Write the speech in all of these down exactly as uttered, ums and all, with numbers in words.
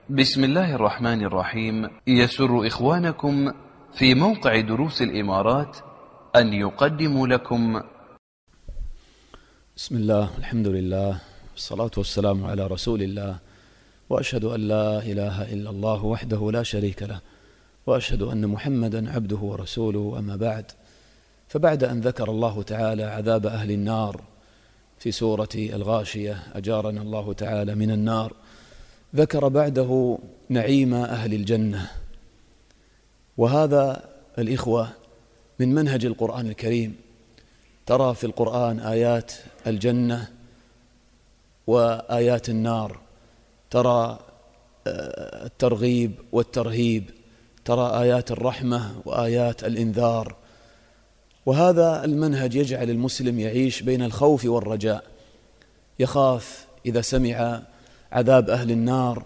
بسم الله الرحمن الرحيم. يسر إخوانكم في موقع دروس الإمارات أن يقدموا لكم بسم الله، الحمد لله، والصلاة والسلام على رسول الله، وأشهد أن لا إله إلا الله وحده لا شريك له، وأشهد أن محمدا عبده ورسوله. أما بعد، فبعد أن ذكر الله تعالى عذاب أهل النار في سورة الغاشية أجارنا الله تعالى من النار، ذكر بعده نعيم أهل الجنة. وهذا الإخوة من منهج القرآن الكريم. ترى في القرآن آيات الجنة وآيات النار، ترى الترغيب والترهيب، ترى آيات الرحمة وآيات الإنذار. وهذا المنهج يجعل المسلم يعيش بين الخوف والرجاء، يخاف إذا سمع عذاب أهل النار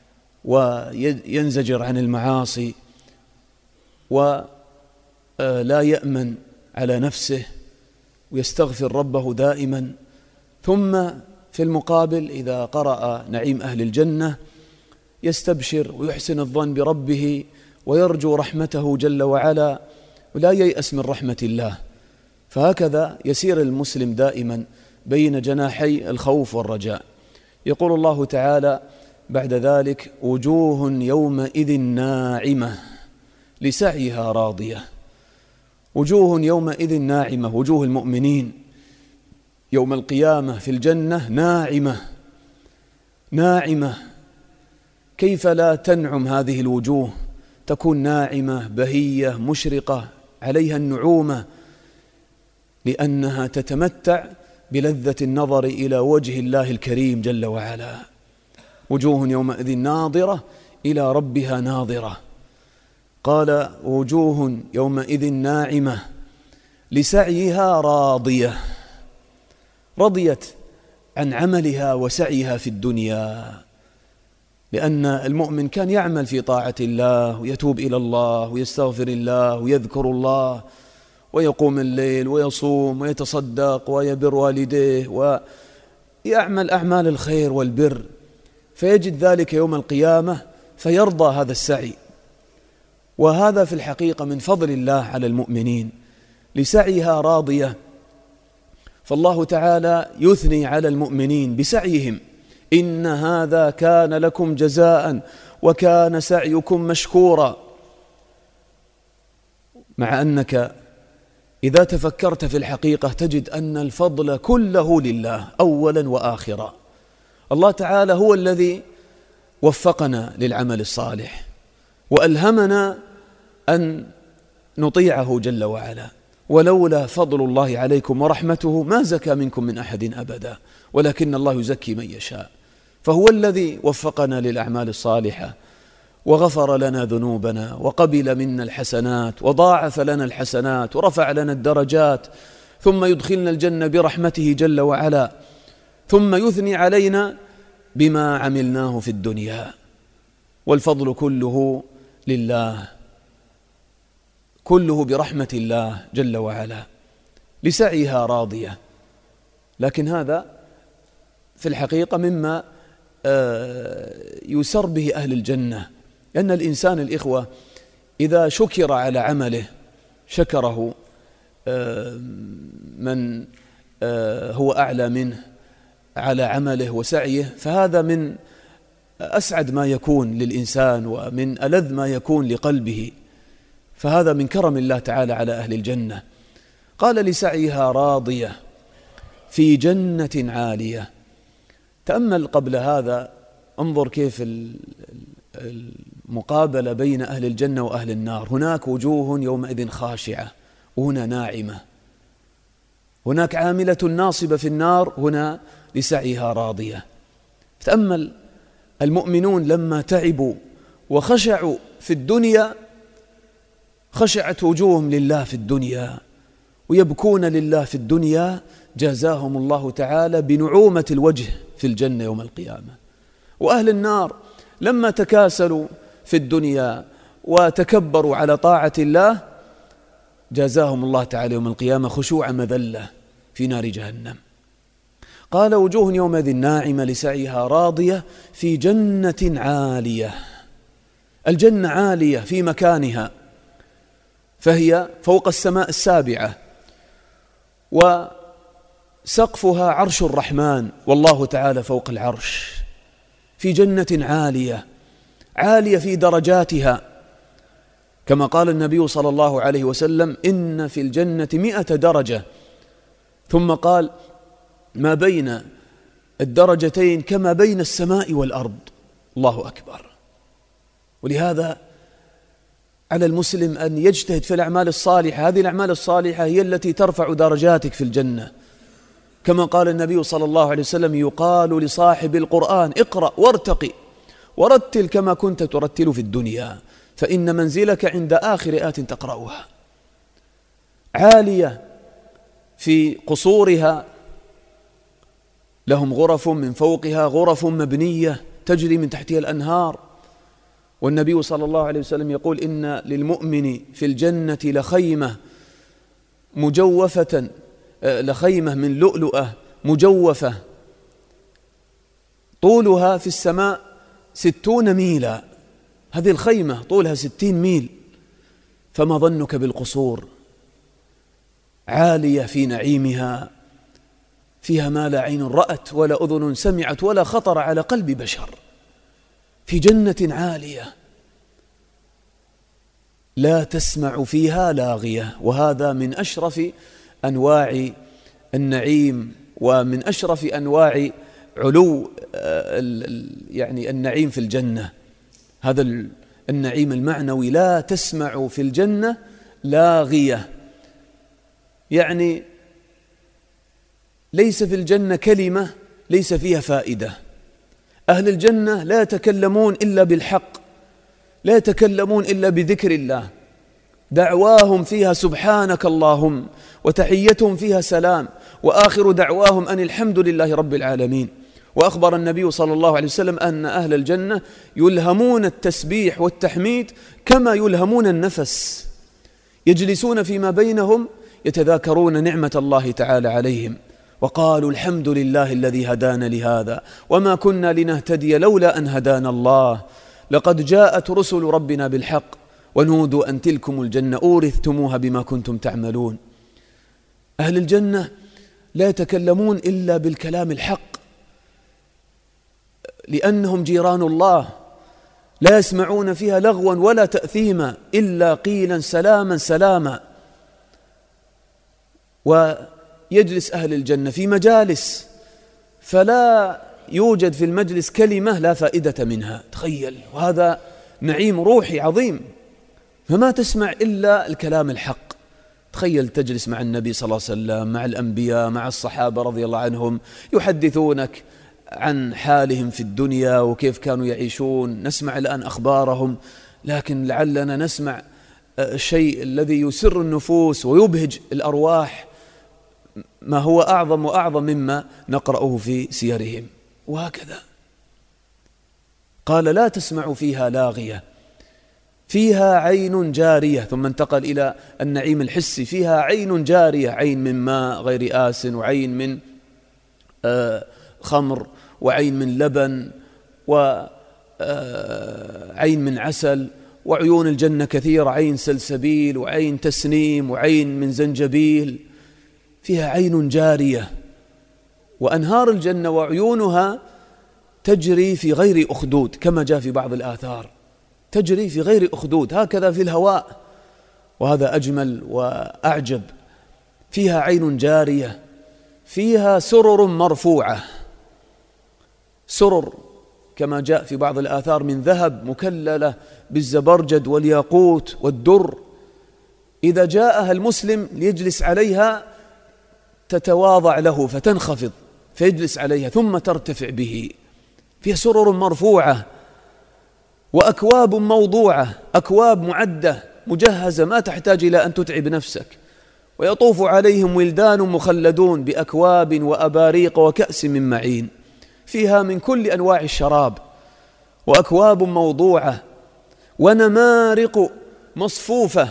وينزجر عن المعاصي ولا يأمن على نفسه ويستغفر ربه دائما. ثم في المقابل إذا قرأ نعيم أهل الجنة يستبشر ويحسن الظن بربه ويرجو رحمته جل وعلا ولا ييأس من رحمة الله. فهكذا يسير المسلم دائما بين جناحي الخوف والرجاء. يقول الله تعالى بعد ذلك: وجوه يومئذ ناعمة لسعيها راضية. وجوه يومئذ ناعمة، وجوه المؤمنين يوم القيامة في الجنة ناعمة ناعمة. كيف لا تنعم هذه الوجوه؟ تكون ناعمة بهية مشرقة عليها النعومة، لأنها تتمتع بلذة النظر إلى وجه الله الكريم جل وعلا. وجوه يومئذ ناظرة إلى ربها ناظرة. قال: وجوه يومئذ ناعمة لسعيها راضية. رضيت عن عملها وسعيها في الدنيا، لأن المؤمن كان يعمل في طاعة الله ويتوب إلى الله ويستغفر الله ويذكر الله ويقوم الليل ويصوم ويتصدق ويبر والديه ويعمل أعمال الخير والبر، فيجد ذلك يوم القيامة فيرضى هذا السعي. وهذا في الحقيقة من فضل الله على المؤمنين، لسعيها راضية. فالله تعالى يثني على المؤمنين بسعيهم: إن هذا كان لكم جزاء وكان سعيكم مشكورا. مع أنك إذا تفكرت في الحقيقة تجد أن الفضل كله لله أولا وآخرا. الله تعالى هو الذي وفقنا للعمل الصالح وألهمنا أن نطيعه جل وعلا. ولولا فضل الله عليكم ورحمته ما زكى منكم من أحد أبدا، ولكن الله يزكي من يشاء. فهو الذي وفقنا للأعمال الصالحة وغفر لنا ذنوبنا وقبل منا الحسنات وضاعف لنا الحسنات ورفع لنا الدرجات، ثم يدخلنا الجنة برحمته جل وعلا، ثم يثني علينا بما عملناه في الدنيا. والفضل كله لله، كله برحمة الله جل وعلا. لسعيها راضية. لكن هذا في الحقيقة مما يسر به أهل الجنة، لأن الإنسان الإخوة إذا شكر على عمله شكره من هو أعلى منه على عمله وسعيه، فهذا من أسعد ما يكون للإنسان ومن ألذ ما يكون لقلبه. فهذا من كرم الله تعالى على أهل الجنة. قال: لسعيها راضية في جنة عالية. تأمل قبل هذا، انظر كيف المقابلة بين أهل الجنة وأهل النار. هناك وجوه يومئذ خاشعة وهنا ناعمة. هناك عاملة ناصبة في النار، هنا لسعيها راضية. تأمل المؤمنون لما تعبوا وخشعوا في الدنيا خشعت وجوههم لله في الدنيا ويبكون لله في الدنيا، جازاهم الله تعالى بنعومة الوجه في الجنة يوم القيامة. وأهل النار لما تكاسلوا في الدنيا وتكبروا على طاعة الله جازاهم الله تعالى يوم القيامة خشوع مذلة في نار جهنم. قال وجوه يومئذ ناعمة لسعيها راضية في جنة عالية. الجنة عالية في مكانها، فهي فوق السماء السابعة، وسقفها عرش الرحمن، والله تعالى فوق العرش، في جنة عالية، عالية في درجاتها، كما قال النبي صلى الله عليه وسلم: إن في الجنة مئة درجة. ثم قال: ما بين الدرجتين كما بين السماء والأرض. الله أكبر. ولهذا على المسلم أن يجتهد في الأعمال الصالحة. هذه الأعمال الصالحة هي التي ترفع درجاتك في الجنة، كما قال النبي صلى الله عليه وسلم: يقال لصاحب القرآن: اقرأ وارتقي ورتل كما كنت ترتل في الدنيا، فإن منزلك عند آخر آية تقرأها. عالية في قصورها، لهم غرف من فوقها غرف مبنية تجري من تحتها الأنهار. والنبي صلى الله عليه وسلم يقول: إن للمؤمن في الجنة لخيمة مجوفة، لخيمة من لؤلؤة مجوفة طولها في السماء ستون ميلا. هذه الخيمة طولها ستين ميل، فما ظنك بالقصور؟ عالية في نعيمها، فيها ما لا عين رأت ولا أذن سمعت ولا خطر على قلب بشر، في جنة عالية لا تسمع فيها لاغية. وهذا من أشرف أنواع النعيم ومن أشرف أنواع علو يعني النعيم في الجنة، هذا النعيم المعنوي. لا تسمع في الجنة لاغية، يعني ليس في الجنة كلمة ليس فيها فائدة. أهل الجنة لا يتكلمون إلا بالحق، لا يتكلمون إلا بذكر الله، دعواهم فيها سبحانك اللهم، وتحيتهم فيها سلام، وآخر دعواهم أن الحمد لله رب العالمين. وأخبر النبي صلى الله عليه وسلم أن أهل الجنة يلهمون التسبيح والتحميد كما يلهمون النفس، يجلسون فيما بينهم يتذاكرون نعمة الله تعالى عليهم، وقالوا: الحمد لله الذي هدانا لهذا وما كنا لنهتدي لولا أن هدانا الله، لقد جاءت رسل ربنا بالحق ونودوا أن تلكم الجنة أورثتموها بما كنتم تعملون. أهل الجنة لا يتكلمون إلا بالكلام الحق، لأنهم جيران الله، لا يسمعون فيها لغوا ولا تأثيما إلا قيلا سلاما سلاما. ويجلس أهل الجنة في مجالس فلا يوجد في المجلس كلمة لا فائدة منها، تخيل، وهذا نعيم روحي عظيم، فما تسمع إلا الكلام الحق. تخيل تجلس مع النبي صلى الله عليه وسلم، مع الأنبياء، مع الصحابة رضي الله عنهم، يحدثونك عن حالهم في الدنيا وكيف كانوا يعيشون، نسمع الآن أخبارهم، لكن لعلنا نسمع الشيء الذي يسر النفوس ويبهج الأرواح، ما هو أعظم وأعظم مما نقرأه في سيرهم. وهكذا قال: لا تسمع فيها لاغية، فيها عين جارية. ثم انتقل إلى النعيم الحسي: فيها عين جارية، عين من ماء غير آس، وعين من آه خمر، وعين من لبن، وعين من عسل. وعيون الجنة كثيرة: عين سلسبيل، وعين تسنيم، وعين من زنجبيل. فيها عين جارية. وأنهار الجنة وعيونها تجري في غير أخدود، كما جاء في بعض الآثار، تجري في غير أخدود، هكذا في الهواء، وهذا أجمل وأعجب. فيها عين جارية، فيها سرر مرفوعة، سرر كما جاء في بعض الآثار من ذهب مكللة بالزبرجد والياقوت والدر، إذا جاءها المسلم ليجلس عليها تتواضع له فتنخفض فيجلس عليها ثم ترتفع به. فيها سرر مرفوعة، وأكواب موضوعة، أكواب معدة مجهزة ما تحتاج إلى أن تتعب نفسك. ويطوف عليهم ولدان مخلدون بأكواب وأباريق وكأس من معين، فيها من كل أنواع الشراب، وأكواب موضوعة، ونمارق مصفوفة.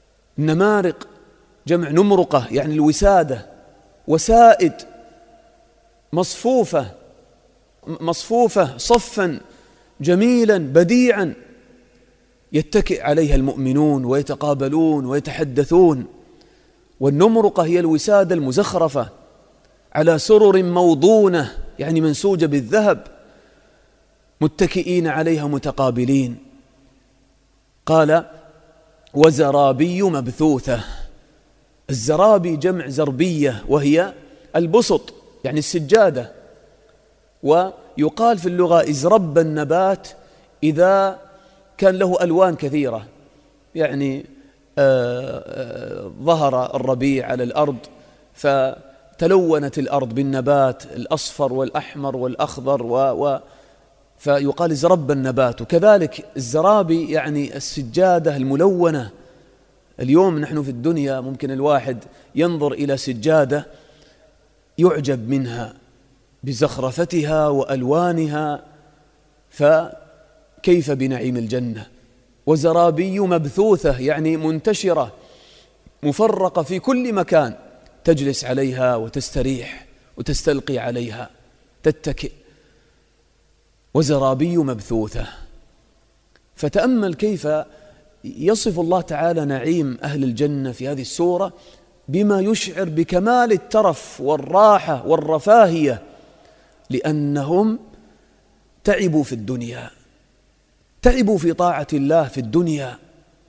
النمارق جمع نمرقة، يعني الوسادة، وسائد مصفوفة مصفوفة صفا جميلا بديعا يتكئ عليها المؤمنون ويتقابلون ويتحدثون. والنمرقة هي الوسادة المزخرفة على سرر موضونة يعني منسوجة بالذهب متكئين عليها متقابلين. قال وزرابي مبثوثة. الزرابي جمع زربية وهي البسط يعني السجادة، ويقال في اللغة إزرب النبات إذا كان له ألوان كثيرة، يعني آآ آآ ظهر الربيع على الأرض فتلونت الأرض بالنبات الأصفر والأحمر والأخضر و, و فيقال إزرب النبات. وكذلك الزرابي يعني السجادة الملونة. اليوم نحن في الدنيا ممكن الواحد ينظر إلى سجادة يعجب منها بزخرفتها وألوانها، فكيف بنعيم الجنة؟ وزرابي مبثوثة يعني منتشرة مفرقة في كل مكان، تجلس عليها وتستريح وتستلقي عليها تتكئ. وزرابي مبثوثة. فتأمل كيف يصف الله تعالى نعيم أهل الجنة في هذه السورة بما يشعر بكمال الترف والراحة والرفاهية، لأنهم تعبوا في الدنيا، تعبوا في طاعة الله في الدنيا،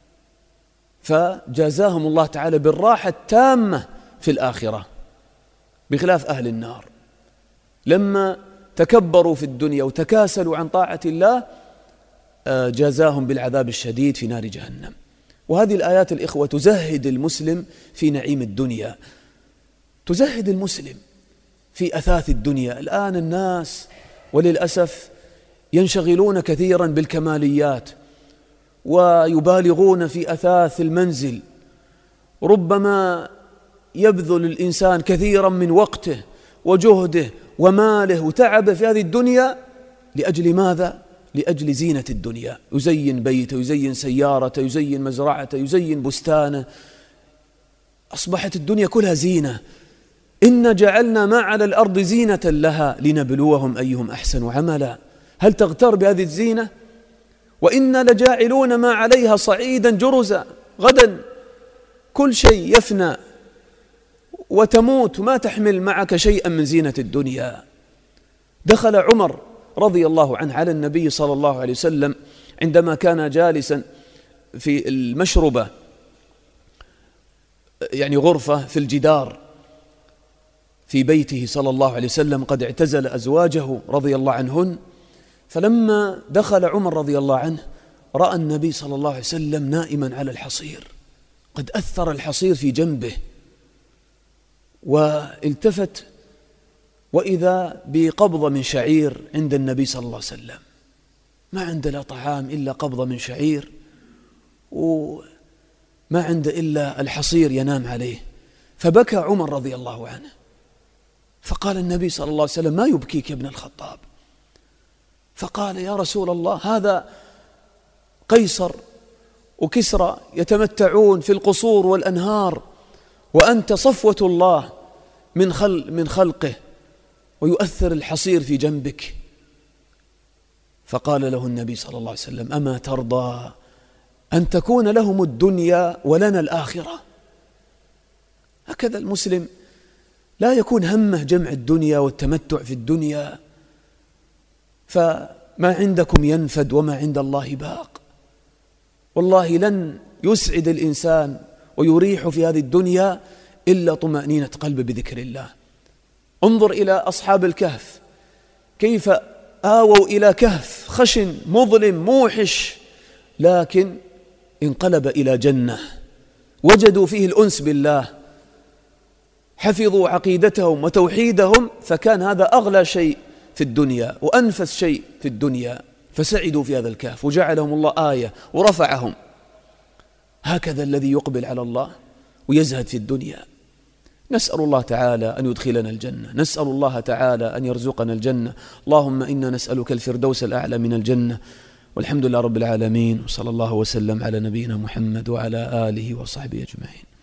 فجازاهم الله تعالى بالراحة التامة في الآخرة، بخلاف أهل النار لما تكبروا في الدنيا وتكاسلوا عن طاعة الله جازاهم بالعذاب الشديد في نار جهنم. وهذه الآيات الإخوة تزهد المسلم في نعيم الدنيا، تزهد المسلم في أثاث الدنيا. الآن الناس وللأسف ينشغلون كثيرا بالكماليات ويبالغون في أثاث المنزل، ربما يبذل الإنسان كثيرا من وقته وجهده وماله وتعبه في هذه الدنيا لأجل ماذا؟ لأجل زينة الدنيا. يزين بيته، يزين سيارته، يزين مزرعته، يزين بستانه. أصبحت الدنيا كلها زينة. إن جعلنا ما على الأرض زينة لها لنبلوهم أيهم أحسن عملا. هل تغتر بهذه الزينة؟ وإنا لجاعلون ما عليها صعيدا جرزا. غدا كل شيء يفنى وتموت، ما تحمل معك شيئا من زينة الدنيا. دخل عمر رضي الله عنه على النبي صلى الله عليه وسلم عندما كان جالسا في المشربة، يعني غرفة في الجدار في بيته صلى الله عليه وسلم، قد اعتزل أزواجه رضي الله عنهن. فلما دخل عمر رضي الله عنه رأى النبي صلى الله عليه وسلم نائما على الحصير، قد أثر الحصير في جنبه، والتفت وإذا بقبضة من شعير عند النبي صلى الله عليه وسلم. ما عنده لا طعام إلا قبضة من شعير، وما عنده إلا الحصير ينام عليه. فبكى عمر رضي الله عنه، فقال النبي صلى الله عليه وسلم: ما يبكيك يا ابن الخطاب؟ فقال: يا رسول الله، هذا قيصر وكسرى يتمتعون في القصور والأنهار، وأنت صفوة الله من خل من خلقه، ويؤثر الحصير في جنبك. فقال له النبي صلى الله عليه وسلم: أما ترضى أن تكون لهم الدنيا ولنا الآخرة؟ هكذا المسلم لا يكون همه جمع الدنيا والتمتع في الدنيا، فما عندكم ينفد وما عند الله باق. والله لن يسعد الإنسان ويريح في هذه الدنيا إلا طمأنينة قلب بذكر الله. انظر إلى أصحاب الكهف كيف آووا إلى كهف خشن مظلم موحش، لكن انقلب إلى جنة، وجدوا فيه الأنس بالله، حفظوا عقيدتهم وتوحيدهم، فكان هذا أغلى شيء في الدنيا وأنفس شيء في الدنيا، فسعدوا في هذا الكهف وجعلهم الله آية ورفعهم. هكذا الذي يقبل على الله ويزهد في الدنيا. نسأل الله تعالى أن يدخلنا الجنة، نسأل الله تعالى أن يرزقنا الجنة. اللهم إنا نسألك الفردوس الأعلى من الجنة. والحمد لله رب العالمين، وصلى الله وسلم على نبينا محمد وعلى آله وصحبه أجمعين.